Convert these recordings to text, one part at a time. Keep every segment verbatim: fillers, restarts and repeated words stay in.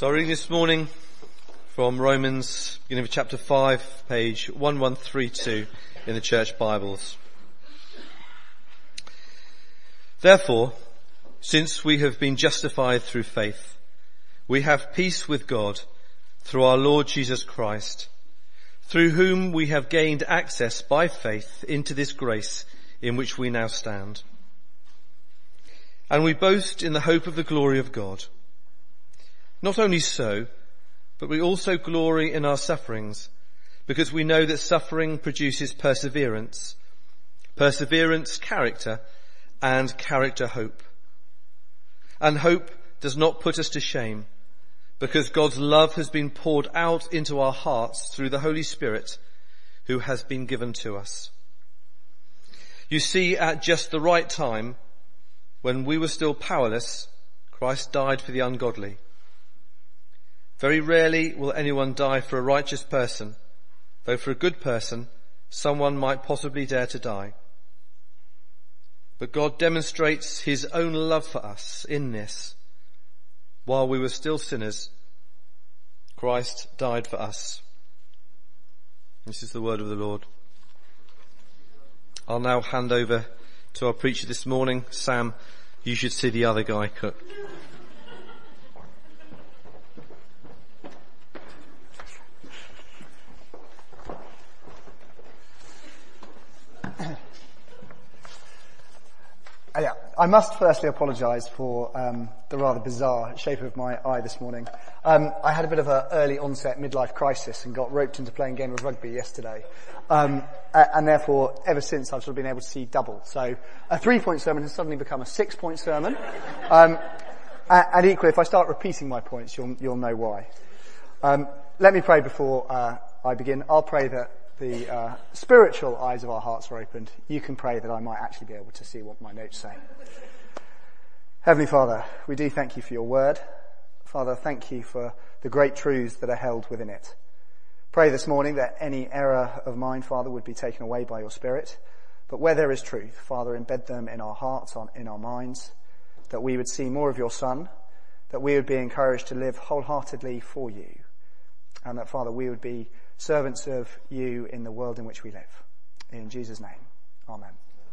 So our reading this morning from Romans, beginning of chapter five, page one one three two in the church Bibles. Therefore, since we have been justified through faith, we have peace with God through our Lord Jesus Christ, through whom we have gained access by faith into this grace in which we now stand. And we boast in the hope of the glory of God. Not only so, but we also glory in our sufferings, because we know that suffering produces perseverance, perseverance character, and character hope. And hope does not put us to shame, because God's love has been poured out into our hearts through the Holy Spirit who has been given to us. You see, at just the right time, when we were still powerless, Christ died for the ungodly. Very rarely will anyone die for a righteous person, though for a good person, someone might possibly dare to die. But God demonstrates his own love for us in this. While we were still sinners, Christ died for us. This is the word of the Lord. I'll now hand over to our preacher this morning. Sam, you should see the other guy cook. Yeah, I must firstly apologise for um, the rather bizarre shape of my eye this morning. Um, I had a bit of an early onset midlife crisis and got roped into playing a game of rugby yesterday. Um, and therefore, ever since, I've sort of been able to see double. So a three-point sermon has suddenly become a six-point sermon. Um, and equally, if I start repeating my points, you'll, you'll know why. Um, let me pray before uh, I begin. I'll pray that the uh, spiritual eyes of our hearts are opened. You can pray that I might actually be able to see what my notes say. Heavenly Father, we do thank you for your word. Father, thank you for the great truths that are held within it. Pray this morning that any error of mine, Father, would be taken away by your Spirit. But where there is truth, Father, embed them in our hearts, in our minds, that we would see more of your Son, that we would be encouraged to live wholeheartedly for you, and that, Father, we would be servants of you in the world in which we live. In Jesus' name, amen.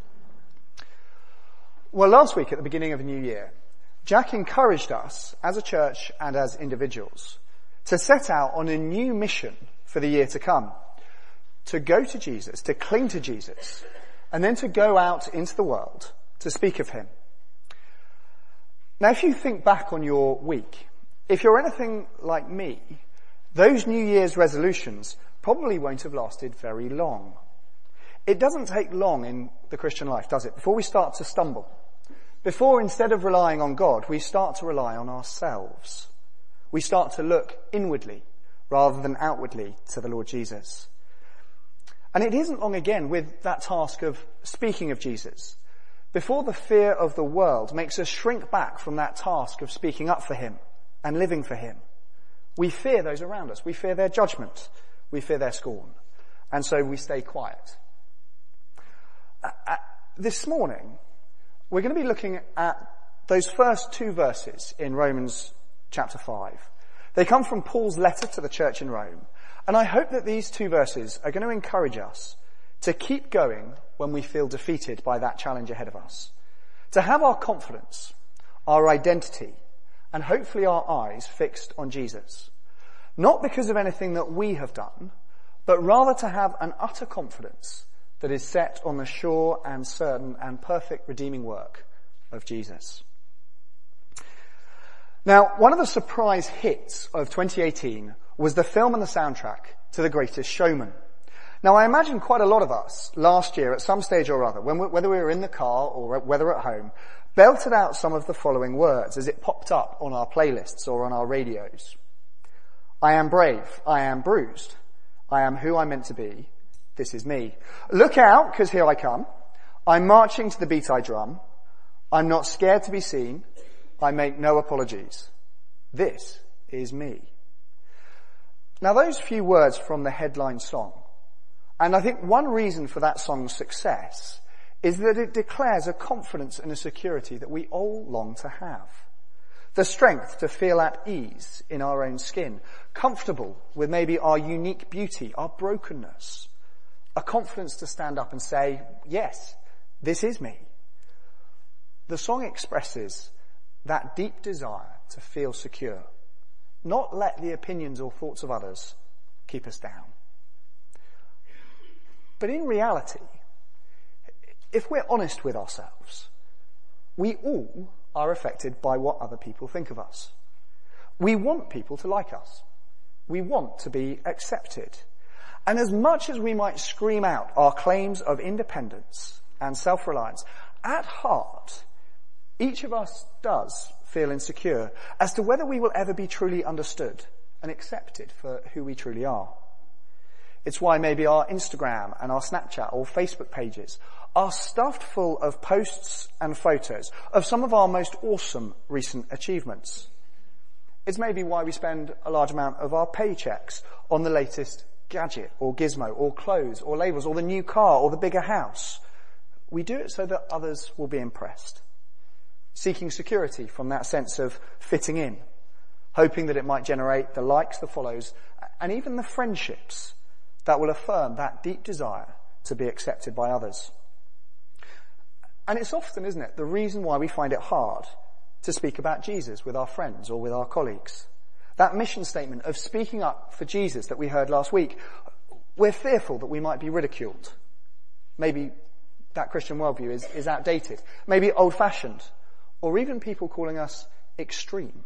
Well, last week at the beginning of a new year, Jack encouraged us as a church and as individuals to set out on a new mission for the year to come, to go to Jesus, to cling to Jesus, and then to go out into the world to speak of him. Now, if you think back on your week, if you're anything like me, those New Year's resolutions probably won't have lasted very long. It doesn't take long in the Christian life, does it? Before we start to stumble. Before, instead of relying on God, we start to rely on ourselves. We start to look inwardly rather than outwardly to the Lord Jesus. And it isn't long again with that task of speaking of Jesus. Before the fear of the world makes us shrink back from that task of speaking up for him and living for him. We fear those around us. We fear their judgment. We fear their scorn. And so we stay quiet. Uh, this morning, we're going to be looking at those first two verses in Romans chapter five. They come from Paul's letter to the church in Rome. And I hope that these two verses are going to encourage us to keep going when we feel defeated by that challenge ahead of us. To have our confidence, our identity, and hopefully our eyes fixed on Jesus. Not because of anything that we have done, but rather to have an utter confidence that is set on the sure and certain and perfect redeeming work of Jesus. Now, one of the surprise hits of twenty eighteen was the film and the soundtrack to The Greatest Showman. Now, I imagine quite a lot of us last year at some stage or other, when we, whether we were in the car or whether at home, belted out some of the following words as it popped up on our playlists or on our radios. I am brave. I am bruised. I am who I'm meant to be. This is me. Look out, because here I come. I'm marching to the beat I drum. I'm not scared to be seen. I make no apologies. This is me. Now, those few words from the headline song, and I think one reason for that song's success is that it declares a confidence and a security that we all long to have. The strength to feel at ease in our own skin, comfortable with maybe our unique beauty, our brokenness, a confidence to stand up and say, yes, this is me. The song expresses that deep desire to feel secure, not let the opinions or thoughts of others keep us down. But in reality, if we're honest with ourselves, we all are affected by what other people think of us. We want people to like us. We want to be accepted. And as much as we might scream out our claims of independence and self-reliance, at heart, each of us does feel insecure as to whether we will ever be truly understood and accepted for who we truly are. It's why maybe our Instagram and our Snapchat or Facebook pages are stuffed full of posts and photos of some of our most awesome recent achievements. It's maybe why we spend a large amount of our paychecks on the latest gadget or gizmo or clothes or labels or the new car or the bigger house. We do it so that others will be impressed, seeking security from that sense of fitting in, hoping that it might generate the likes, the follows, and even the friendships that will affirm that deep desire to be accepted by others. And it's often, isn't it, the reason why we find it hard to speak about Jesus with our friends or with our colleagues. That mission statement of speaking up for Jesus that we heard last week, we're fearful that we might be ridiculed. Maybe that Christian worldview is, is outdated, maybe old-fashioned, or even people calling us extreme.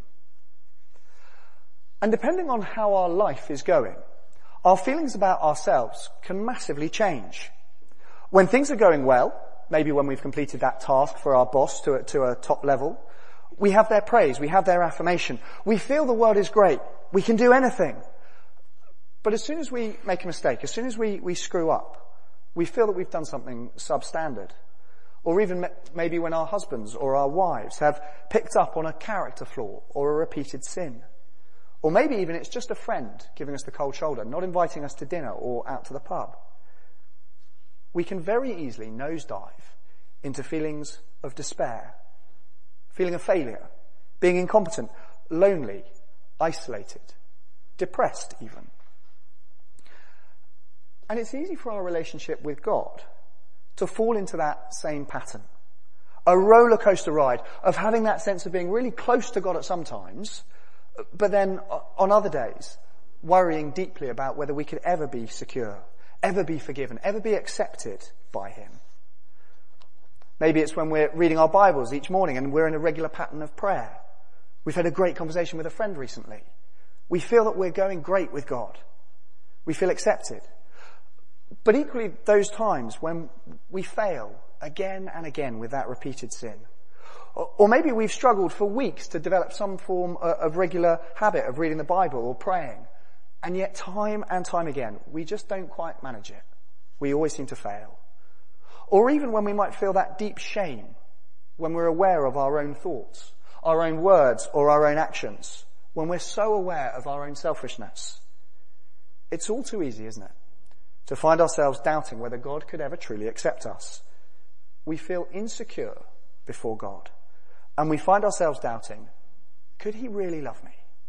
And depending on how our life is going, our feelings about ourselves can massively change. When things are going well, maybe when we've completed that task for our boss to a, to a top level, we have their praise, we have their affirmation. We feel the world is great, we can do anything. But as soon as we make a mistake, as soon as we, we screw up, we feel that we've done something substandard. Or even maybe when our husbands or our wives have picked up on a character flaw or a repeated sin. Or maybe even it's just a friend giving us the cold shoulder, not inviting us to dinner or out to the pub. We can very easily nosedive into feelings of despair, feeling of failure, being incompetent, lonely, isolated, depressed even. And it's easy for our relationship with God to fall into that same pattern. A roller coaster ride of having that sense of being really close to God at some times, but then on other days, worrying deeply about whether we could ever be secure, ever be forgiven, ever be accepted by Him. Maybe it's when we're reading our Bibles each morning and we're in a regular pattern of prayer. We've had a great conversation with a friend recently. We feel that we're going great with God. We feel accepted. But equally, those times when we fail again and again with that repeated sin. Or maybe we've struggled for weeks to develop some form of regular habit of reading the Bible or praying. And yet time and time again, we just don't quite manage it. We always seem to fail. Or even when we might feel that deep shame, when we're aware of our own thoughts, our own words or our own actions, when we're so aware of our own selfishness. It's all too easy, isn't it, to find ourselves doubting whether God could ever truly accept us. We feel insecure before God. And we find ourselves doubting, could He really love me?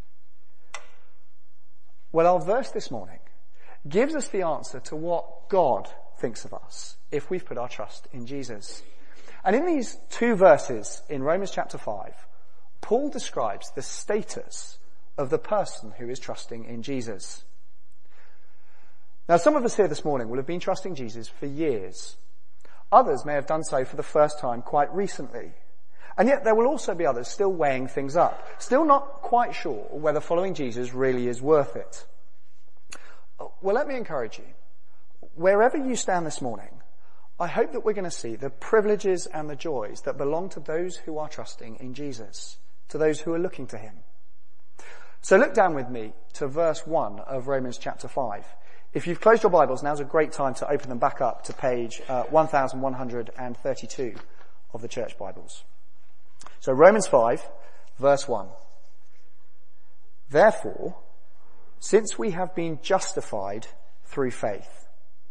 Well, our verse this morning gives us the answer to what God thinks of us if we've put our trust in Jesus. And in these two verses in Romans chapter five, Paul describes the status of the person who is trusting in Jesus. Now, some of us here this morning will have been trusting Jesus for years. Others may have done so for the first time quite recently. And yet there will also be others still weighing things up, still not quite sure whether following Jesus really is worth it. Well, let me encourage you. Wherever you stand this morning, I hope that we're going to see the privileges and the joys that belong to those who are trusting in Jesus, to those who are looking to Him. So look down with me to verse one of Romans chapter five. If you've closed your Bibles, now's a great time to open them back up to page uh, one thousand one hundred thirty-two of the Church Bibles. So Romans five, verse one. Therefore, since we have been justified through faith.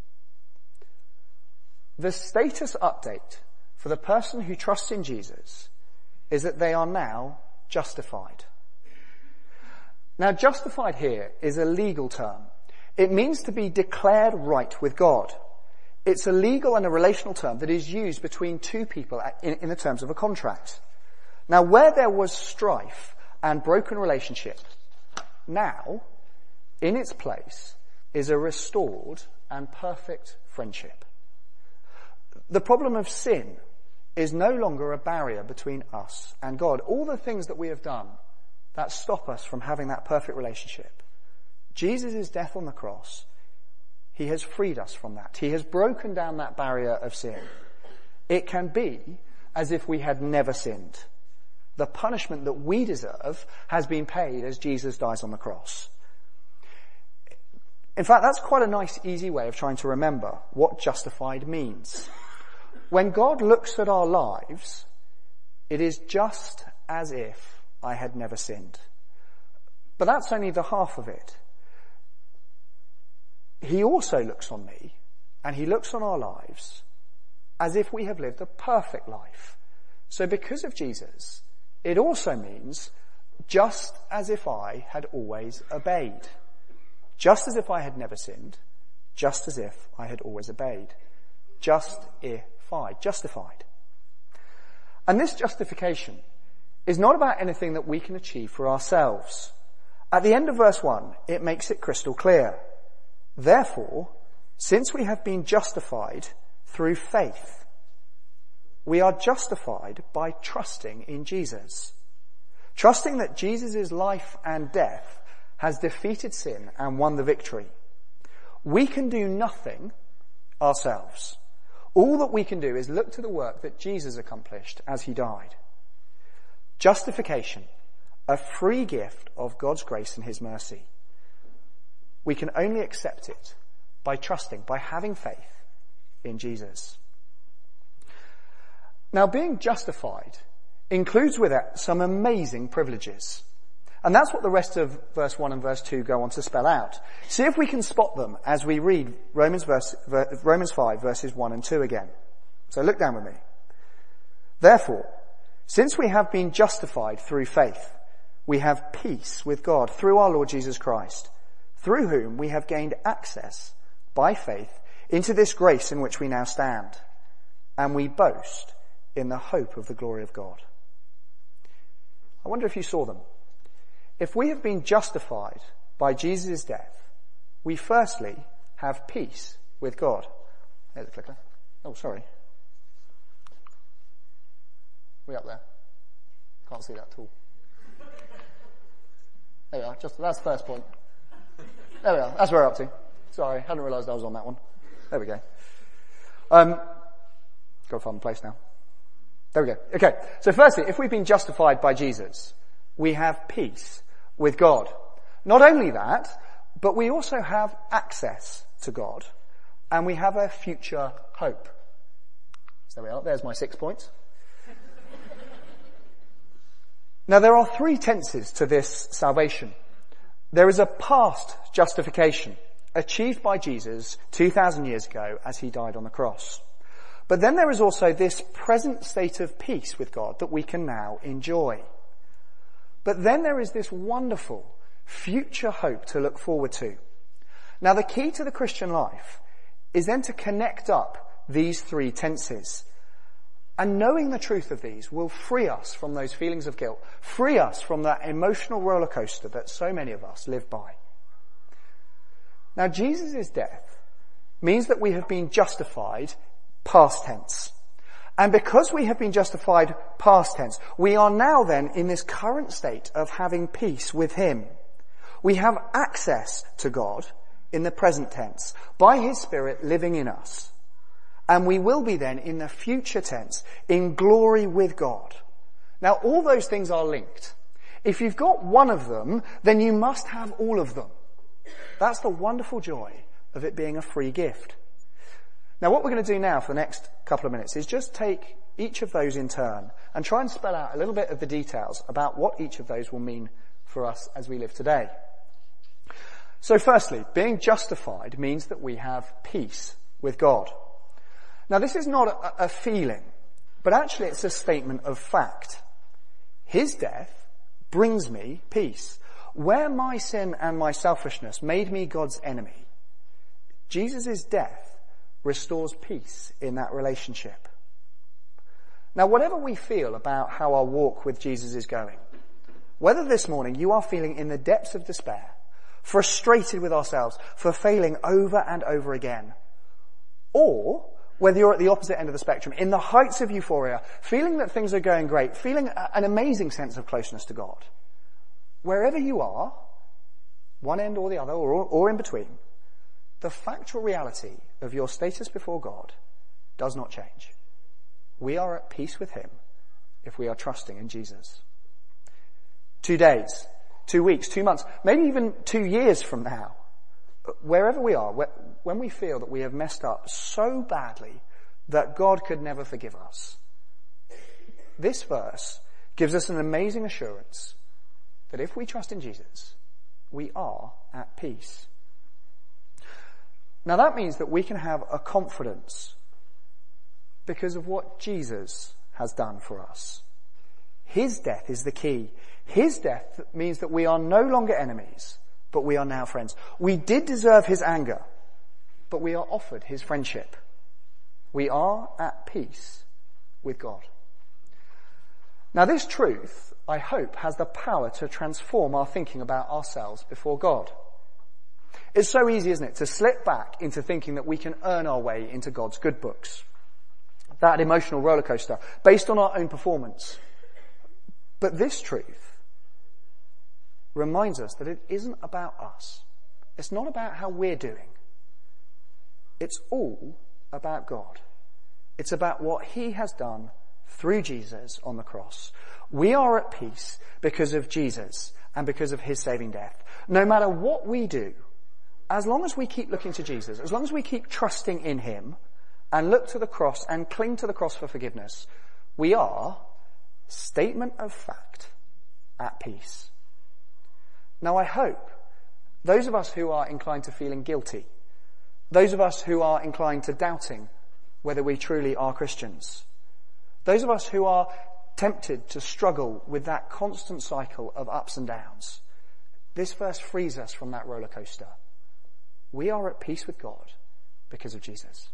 The status update for the person who trusts in Jesus is that they are now justified. Now, justified here is a legal term. It means to be declared right with God. It's a legal and a relational term that is used between two people in, in the terms of a contract. Now, where there was strife and broken relationship, now, in its place, is a restored and perfect friendship. The problem of sin is no longer a barrier between us and God. All the things that we have done that stop us from having that perfect relationship, Jesus' death on the cross, he has freed us from that. He has broken down that barrier of sin. It can be as if we had never sinned. The punishment that we deserve has been paid as Jesus dies on the cross. In fact, that's quite a nice, easy way of trying to remember what justified means. When God looks at our lives, it is just as if I had never sinned. But that's only the half of it. He also looks on me, and he looks on our lives, as if we have lived a perfect life. So because of Jesus, it also means just as if I had always obeyed. Just as if I had never sinned, just as if I had always obeyed. Just if I, justified. And this justification is not about anything that we can achieve for ourselves. At the end of verse one, it makes it crystal clear. Therefore, since we have been justified through faith, we are justified by trusting in Jesus. Trusting that Jesus' life and death has defeated sin and won the victory. We can do nothing ourselves. All that we can do is look to the work that Jesus accomplished as he died. Justification, a free gift of God's grace and his mercy. We can only accept it by trusting, by having faith in Jesus. Now, being justified includes with it some amazing privileges. And that's what the rest of verse one and verse two go on to spell out. See if we can spot them as we read Romans, verse, Romans five, verses one and two again. So look down with me. Therefore, since we have been justified through faith, we have peace with God through our Lord Jesus Christ, through whom we have gained access by faith into this grace in which we now stand, and we boast in the hope of the glory of God. I wonder if you saw them. If we have been justified by Jesus' death, we firstly have peace with God. There's the clicker. Oh, sorry. We up there? Can't see that at all. There we are. Just that's the first point. There we are. That's where we're up to. Sorry, hadn't realised I was on that one. There we go. Um, got to find the place now. There we go. Okay. So firstly, if we've been justified by Jesus, we have peace with God. Not only that, but we also have access to God, and we have a future hope. So there we are. There's my six points. Now, there are three tenses to this salvation. There is a past justification achieved by Jesus two thousand years ago as he died on the cross. But then there is also this present state of peace with God that we can now enjoy. But then there is this wonderful future hope to look forward to. Now, the key to the Christian life is then to connect up these three tenses. And knowing the truth of these will free us from those feelings of guilt, free us from that emotional roller coaster that so many of us live by. Now, Jesus' death means that we have been justified past tense. And because we have been justified past tense, we are now then in this current state of having peace with him. We have access to God in the present tense by his Spirit living in us. And we will be then in the future tense in glory with God. Now, all those things are linked. If you've got one of them, then you must have all of them. That's the wonderful joy of it being a free gift. Now, what we're going to do now for the next couple of minutes is just take each of those in turn and try and spell out a little bit of the details about what each of those will mean for us as we live today. So firstly, being justified means that we have peace with God. Now, this is not a, a feeling, but actually it's a statement of fact. His death brings me peace. Where my sin and my selfishness made me God's enemy, Jesus' death restores peace in that relationship. Now, whatever we feel about how our walk with Jesus is going, whether this morning you are feeling in the depths of despair, frustrated with ourselves for failing over and over again, or whether you're at the opposite end of the spectrum, in the heights of euphoria, feeling that things are going great, feeling an amazing sense of closeness to God, wherever you are, one end or the other, or, or in between, the factual reality of your status before God does not change. We are at peace with him if we are trusting in Jesus. Two days, two weeks, two months, maybe even two years from now, wherever we are, when we feel that we have messed up so badly that God could never forgive us, this verse gives us an amazing assurance that if we trust in Jesus, we are at peace. Now that means that we can have a confidence because of what Jesus has done for us. His death is the key. His death means that we are no longer enemies, but we are now friends. We did deserve his anger, but we are offered his friendship. We are at peace with God. Now this truth, I hope, has the power to transform our thinking about ourselves before God. It's so easy, isn't it, to slip back into thinking that we can earn our way into God's good books. That emotional roller coaster, based on our own performance. But this truth reminds us that it isn't about us. It's not about how we're doing. It's all about God. It's about what he has done through Jesus on the cross. We are at peace because of Jesus and because of his saving death. No matter what we do, as long as we keep looking to Jesus, as long as we keep trusting in him and look to the cross and cling to the cross for forgiveness, we are, statement of fact, at peace. Now I hope those of us who are inclined to feeling guilty, those of us who are inclined to doubting whether we truly are Christians, those of us who are tempted to struggle with that constant cycle of ups and downs, this verse frees us from that roller coaster. We are at peace with God because of Jesus.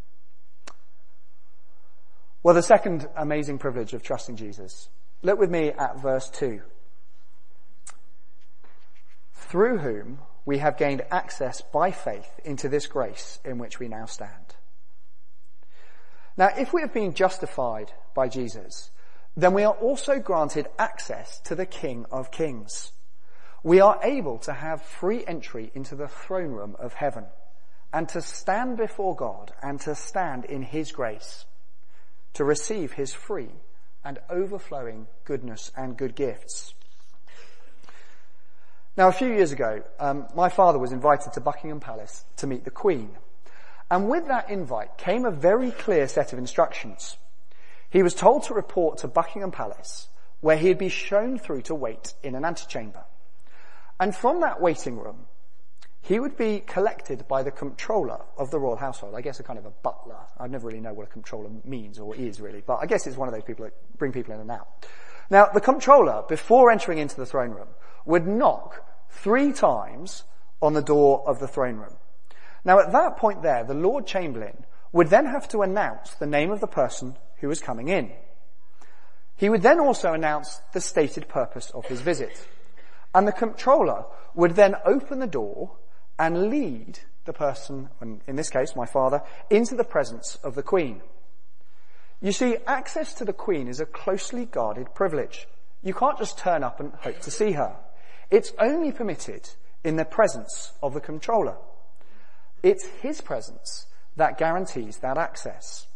Well, the second amazing privilege of trusting Jesus. Look with me at verse two. Through whom we have gained access by faith into this grace in which we now stand. Now, if we have been justified by Jesus, then we are also granted access to the King of Kings. We are able to have free entry into the throne room of heaven and to stand before God and to stand in his grace, to receive his free and overflowing goodness and good gifts. Now, a few years ago, um, my father was invited to Buckingham Palace to meet the Queen. And with that invite came a very clear set of instructions. He was told to report to Buckingham Palace, where he'd be shown through to wait in an antechamber. And from that waiting room, he would be collected by the comptroller of the royal household. I guess a kind of a butler. I never really know what a comptroller means or is really, but I guess it's one of those people that bring people in and out. Now, the comptroller, before entering into the throne room, would knock three times on the door of the throne room. Now, at that point there, the Lord Chamberlain would then have to announce the name of the person who was coming in. He would then also announce the stated purpose of his visit. And the comptroller would then open the door and lead the person, in this case my father, into the presence of the Queen. You see, access to the Queen is a closely guarded privilege. You can't just turn up and hope to see her. It's only permitted in the presence of the comptroller. It's his presence that guarantees that access.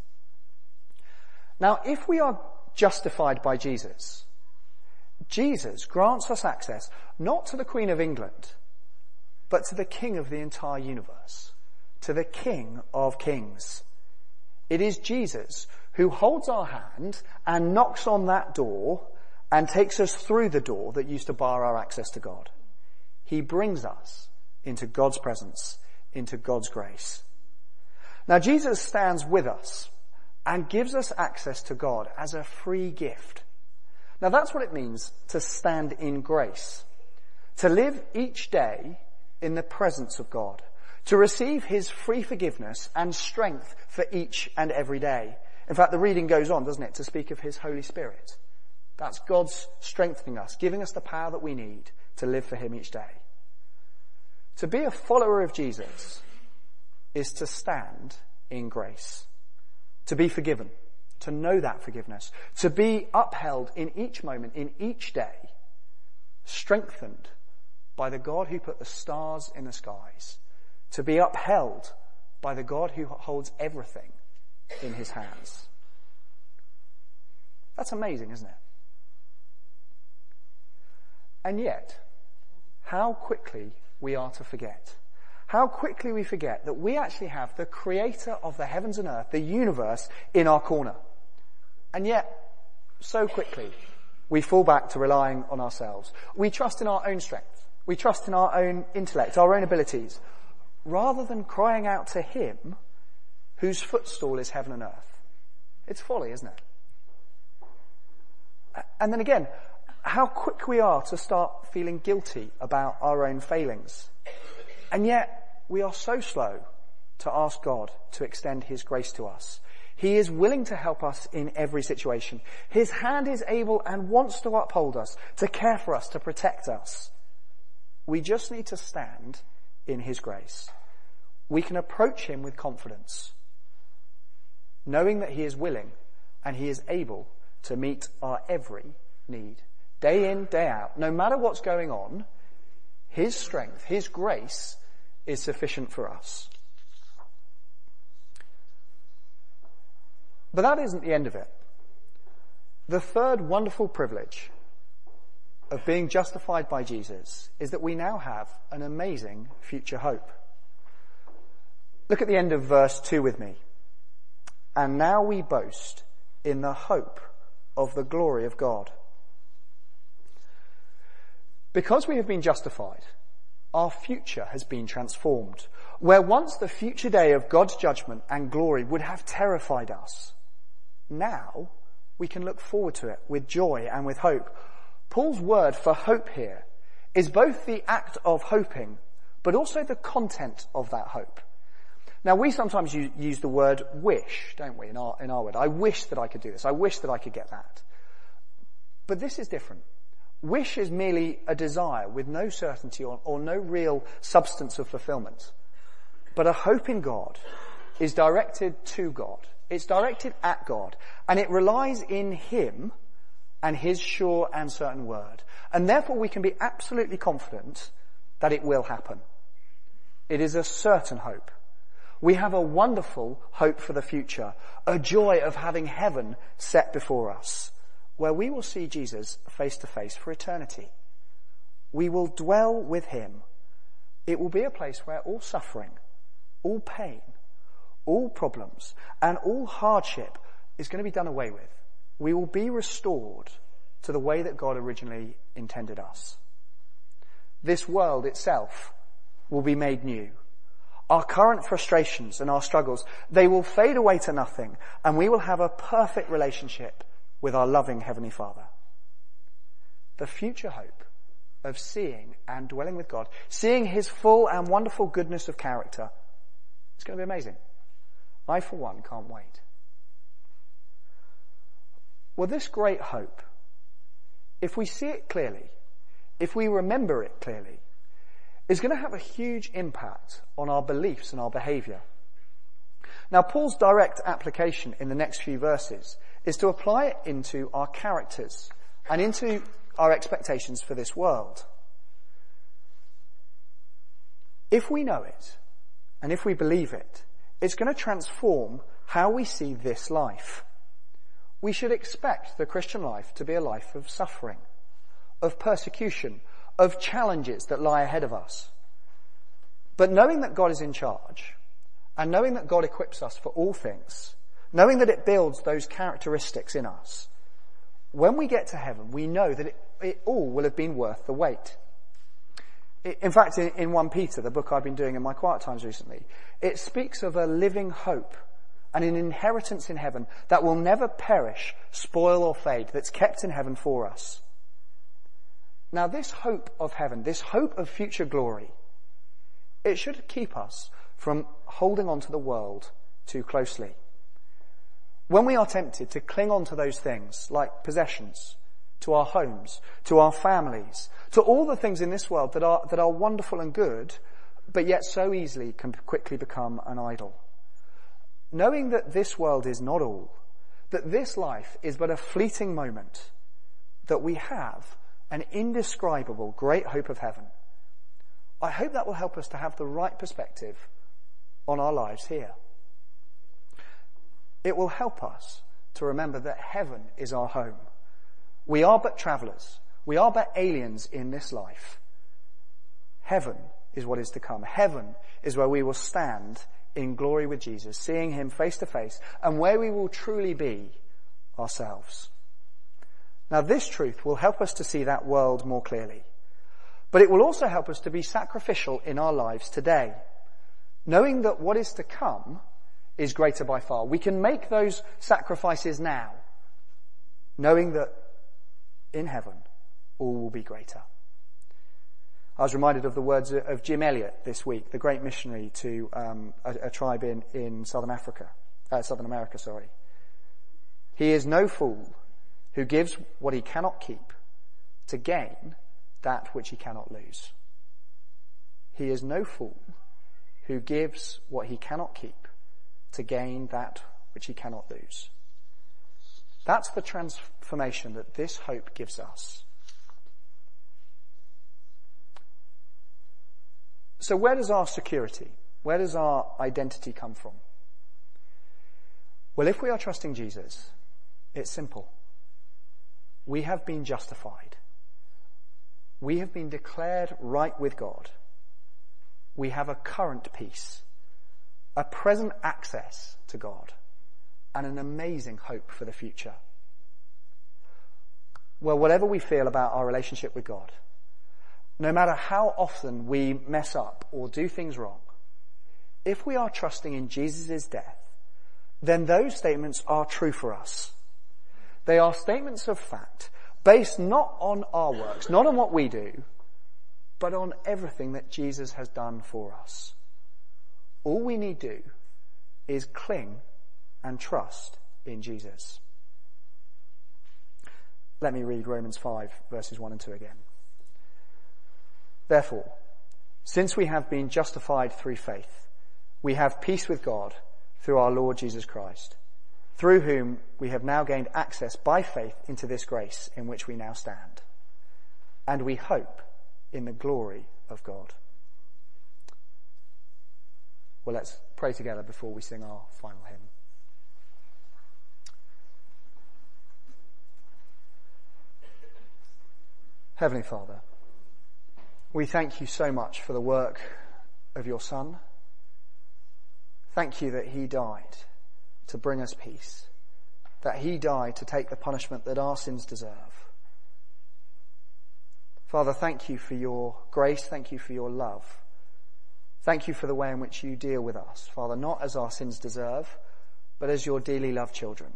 Now, if we are justified by Jesus, Jesus grants us access not to the Queen of England, but to the King of the entire universe, to the King of Kings. It is Jesus who holds our hand and knocks on that door and takes us through the door that used to bar our access to God. He brings us into God's presence, into God's grace. Now, Jesus stands with us and gives us access to God as a free gift. Now that's what it means to stand in grace. To live each day in the presence of God. To receive his free forgiveness and strength for each and every day. In fact, the reading goes on, doesn't it, to speak of his Holy Spirit. That's God's strengthening us, giving us the power that we need to live for him each day. To be a follower of Jesus is to stand in grace. To be forgiven. To know that forgiveness. To be upheld in each moment, in each day. Strengthened by the God who put the stars in the skies. To be upheld by the God who holds everything in his hands. That's amazing, isn't it? And yet, how quickly we are to forget. How quickly we forget that we actually have the creator of the heavens and earth, the universe, in our corner. And yet, so quickly, we fall back to relying on ourselves. We trust in our own strength. We trust in our own intellect, our own abilities, rather than crying out to him whose footstool is heaven and earth. It's folly, isn't it? And then again, how quick we are to start feeling guilty about our own failings. And yet, we are so slow to ask God to extend his grace to us. He is willing to help us in every situation. His hand is able and wants to uphold us, to care for us, to protect us. We just need to stand in his grace. We can approach him with confidence, knowing that he is willing and he is able to meet our every need. Day in, day out, no matter what's going on, his strength, his grace is sufficient for us. But that isn't the end of it. The third wonderful privilege of being justified by Jesus is that we now have an amazing future hope. Look at the end of verse two with me. And now we boast in the hope of the glory of God. Because we have been justified, our future has been transformed. Where once the future day of God's judgment and glory would have terrified us, now we can look forward to it with joy and with hope. Paul's word for hope here is both the act of hoping, but also the content of that hope. Now, we sometimes use, use the word wish, don't we, in our, in our word. I wish that I could do this. I wish that I could get that. But this is different. Wish is merely a desire with no certainty or, or no real substance of fulfillment. But a hope in God is directed to God. It's directed at God. And it relies in him and his sure and certain word. And therefore we can be absolutely confident that it will happen. It is a certain hope. We have a wonderful hope for the future, a joy of having heaven set before us, where we will see Jesus face to face for eternity. We will dwell with him. It will be a place where all suffering, all pain, all problems, and all hardship is going to be done away with. We will be restored to the way that God originally intended us. This world itself will be made new. Our current frustrations and our struggles, they will fade away to nothing, and we will have a perfect relationship with our loving Heavenly Father. The future hope of seeing and dwelling with God, seeing his full and wonderful goodness of character, it's going to be amazing. I, for one, can't wait. Well, this great hope, if we see it clearly, if we remember it clearly, is going to have a huge impact on our beliefs and our behaviour. Now, Paul's direct application in the next few verses is to apply it into our characters and into our expectations for this world. If we know it, and if we believe it, it's going to transform how we see this life. We should expect the Christian life to be a life of suffering, of persecution, of challenges that lie ahead of us. But knowing that God is in charge, and knowing that God equips us for all things, knowing that it builds those characteristics in us, when we get to heaven, we know that it, it all will have been worth the wait. In fact, in, in First Peter, the book I've been doing in my quiet times recently, it speaks of a living hope, and an inheritance in heaven that will never perish, spoil or fade, that's kept in heaven for us. Now this hope of heaven, this hope of future glory, it should keep us from holding on to the world too closely. When we are tempted to cling on to those things like possessions, to our homes, to our families, to all the things in this world that are, that are wonderful and good, but yet so easily can quickly become an idol. Knowing that this world is not all, that this life is but a fleeting moment, that we have an indescribable great hope of heaven, I hope that will help us to have the right perspective on our lives here. It will help us to remember that heaven is our home. We are but travellers. We are but aliens in this life. Heaven is what is to come. Heaven is where we will stand in glory with Jesus, seeing him face to face, and where we will truly be ourselves. Now this truth will help us to see that world more clearly, but it will also help us to be sacrificial in our lives today, knowing that what is to come is greater by far. We can make those sacrifices now, knowing that in heaven all will be greater. I was reminded of the words of Jim Elliot this week, the great missionary to um, a, a tribe in, in Southern Africa, uh, Southern America, sorry. He is no fool who gives what he cannot keep to gain that which he cannot lose. He is no fool who gives what he cannot keep to gain that which he cannot lose. That's the transformation that this hope gives us. So where does our security, where does our identity come from? Well, if we are trusting Jesus, it's simple. We have been justified. We have been declared right with God. We have a current peace, a present access to God, and an amazing hope for the future. Well, whatever we feel about our relationship with God, no matter how often we mess up or do things wrong, if we are trusting in Jesus' death, then those statements are true for us. They are statements of fact, based not on our works, not on what we do, but on everything that Jesus has done for us. All we need do is cling and trust in Jesus. Let me read Romans five, verses one and two again. Therefore, since we have been justified through faith, we have peace with God through our Lord Jesus Christ, through whom we have now gained access by faith into this grace in which we now stand. And we hope in the glory of God. Well, let's pray together before we sing our final hymn. Heavenly Father, we thank you so much for the work of your Son. Thank you that he died to bring us peace, that he died to take the punishment that our sins deserve. Father, thank you for your grace. Thank you for your love. Thank you for the way in which you deal with us, Father, not as our sins deserve, but as your dearly loved children.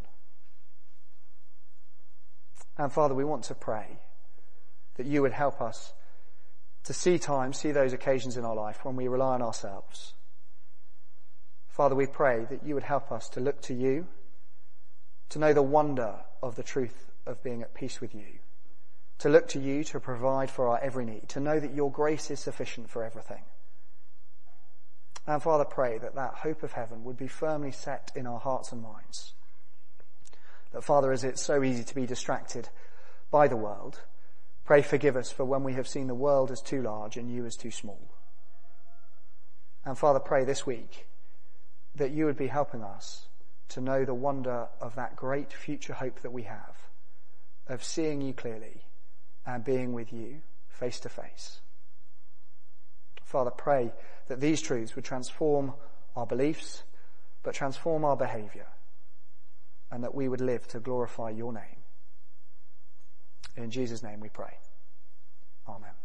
And Father, we want to pray that you would help us to see times, see those occasions in our life when we rely on ourselves. Father, we pray that you would help us to look to you, to know the wonder of the truth of being at peace with you, to look to you to provide for our every need, to know that your grace is sufficient for everything. And Father, pray that that hope of heaven would be firmly set in our hearts and minds. That Father, as it's so easy to be distracted by the world, pray forgive us for when we have seen the world as too large and you as too small. And Father, pray this week that you would be helping us to know the wonder of that great future hope that we have, of seeing you clearly and being with you face to face. Father, pray that these truths would transform our beliefs, but transform our behaviour, and that we would live to glorify your name. In Jesus' name we pray. Amen.